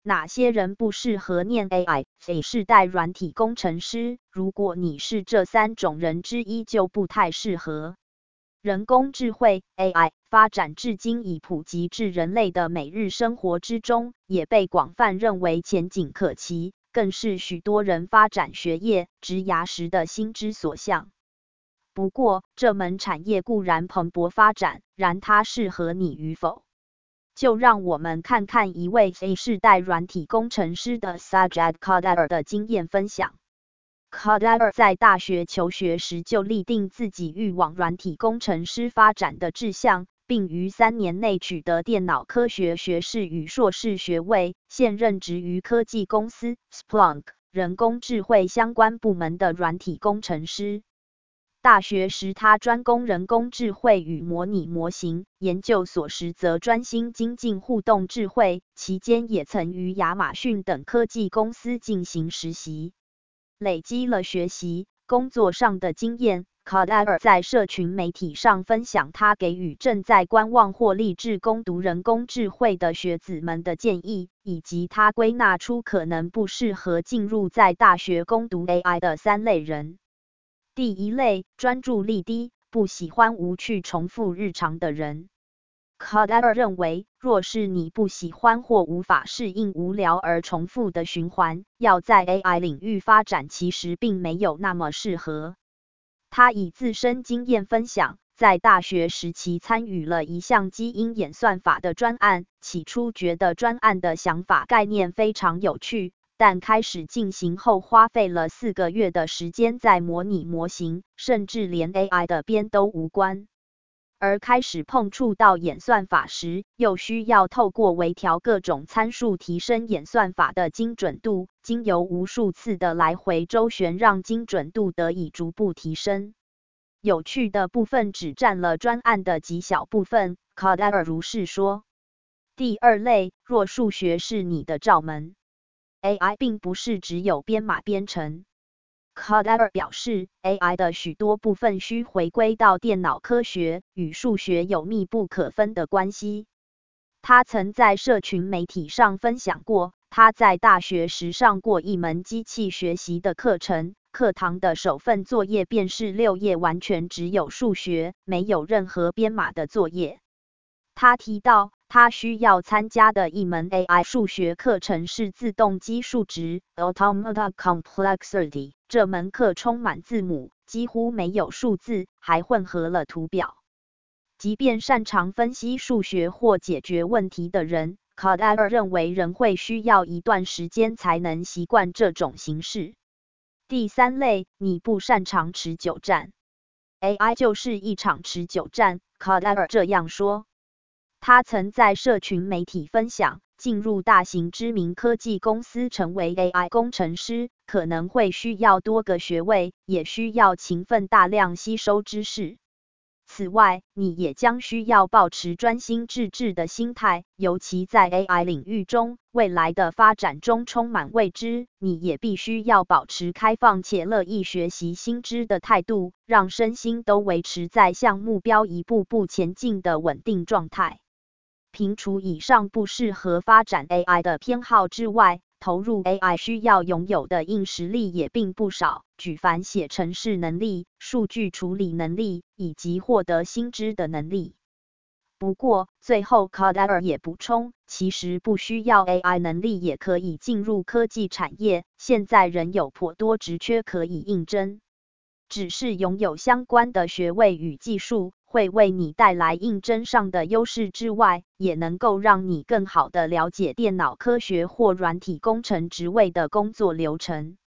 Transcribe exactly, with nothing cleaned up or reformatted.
哪些人不适合念 A I？ 世代软体工程师，如果你是这三种人之一，就不太适合。人工智慧 A I 发展至今已普及至人类的每日生活之中，也被广泛认为前景可期，更是许多人发展学业、职涯时的心之所向。不过，这门产业固然蓬勃发展，然它适合你与否？就让我们看看一位 A 世代软体工程师的 Sajad Qader 的经验分享。Qader 在大学求学时就立定自己欲往软体工程师发展的志向，并于三年内取得电脑科学学士与硕士学位，现任职于科技公司 Splunk 人工智慧相关部门的软体工程师。大学时他专攻人工智慧与模拟模型，研究所时则专心精进互动智慧，期间也曾于亚马逊等科技公司进行实习。累积了学习、工作上的经验， Qader 在社群媒体上分享他给予正在观望或立志攻读人工智慧的学子们的建议，以及他归纳出可能不适合进入在大学攻读 A I 的三类人。第一类，专注力低，不喜欢无趣重复日常的人。Qader 认为，若是你不喜欢或无法适应无聊而重复的循环，要在 A I 领域发展其实并没有那么适合。他以自身经验分享，在大学时期参与了一项基因演算法的专案，起初觉得专案的想法概念非常有趣，但开始进行后花费了四个月的时间在模拟模型，甚至连 A I 的边都无关。而开始碰触到演算法时，又需要透过微调各种参数提升演算法的精准度，经由无数次的来回周旋，让精准度得以逐步提升。有趣的部分只占了专案的极小部分， Qader 如是说。第二类，若数学是你的罩门。A I 并不是只有编码编程。Qader 表示 ，A I 的许多部分需回归到电脑科学，与数学有密不可分的关系。他曾在社群媒体上分享过，他在大学时上过一门机器学习的课程，课堂的首份作业便是六页完全只有数学，没有任何编码的作业。他提到，他需要参加的一门 A I 数学课程是自动基数值 Automata Complexity， 这门课充满字母，几乎没有数字，还混合了图表。即便擅长分析数学或解决问题的人， Qader 认为仍会需要一段时间才能习惯这种形式。第三类，你不擅长持久战。A I 就是一场持久战， Qader 这样说。他曾在社群媒体分享，进入大型知名科技公司成为 A I 工程师，可能会需要多个学位，也需要勤奋大量吸收知识。此外，你也将需要保持专心致志的心态，尤其在 A I 领域中，未来的发展中充满未知，你也必须要保持开放且乐意学习新知的态度，让身心都维持在向目标一步步前进的稳定状态。摒除以上不适合发展 A I 的偏好之外，投入 A I 需要拥有的硬实力也并不少，举凡写程式能力、数据处理能力，以及获得新知的能力。不过，最后 Qader 也补充，其实不需要 A I 能力也可以进入科技产业，现在仍有颇多职缺可以应征。只是拥有相关的学位与技术，会为你带来应征上的优势之外，也能够让你更好地了解电脑科学或软体工程职位的工作流程。